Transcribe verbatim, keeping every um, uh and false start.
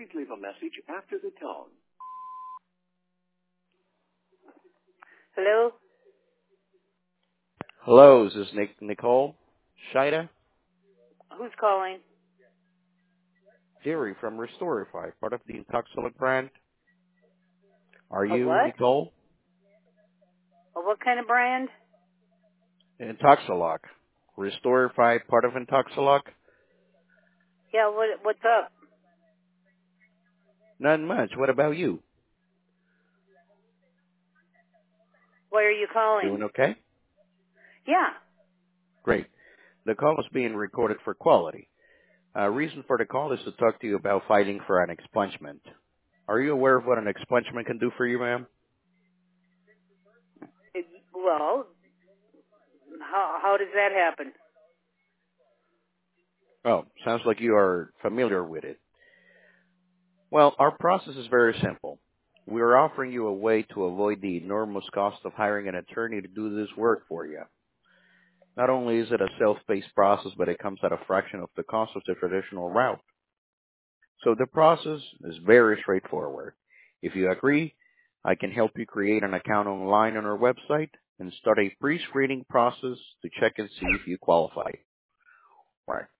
Please leave a message after the tone. Hello? Hello, is this Nick Nicole Shida? Who's calling? Jerry from Restorify, part of the Intoxilog brand. Are A you what? Nicole? A what kind of brand? Intoxilog. Restorify, part of Intoxilog? Yeah, what, what's up? Not much. What about you? Why are you calling? Doing okay? Yeah. Great. The call is being recorded for quality. Uh, reason for the call is to talk to you about filing for an expungement. Are you aware of what an expungement can do for you, ma'am? It, well, how, how does that happen? Oh, sounds like you are familiar with it. Well, our process is very simple. We are offering you a way to avoid the enormous cost of hiring an attorney to do this work for you. Not only is it a self-paced process, but it comes at a fraction of the cost of the traditional route. So the process is very straightforward. If you agree, I can help you create an account online on our website and start a pre-screening process to check and see if you qualify. Right.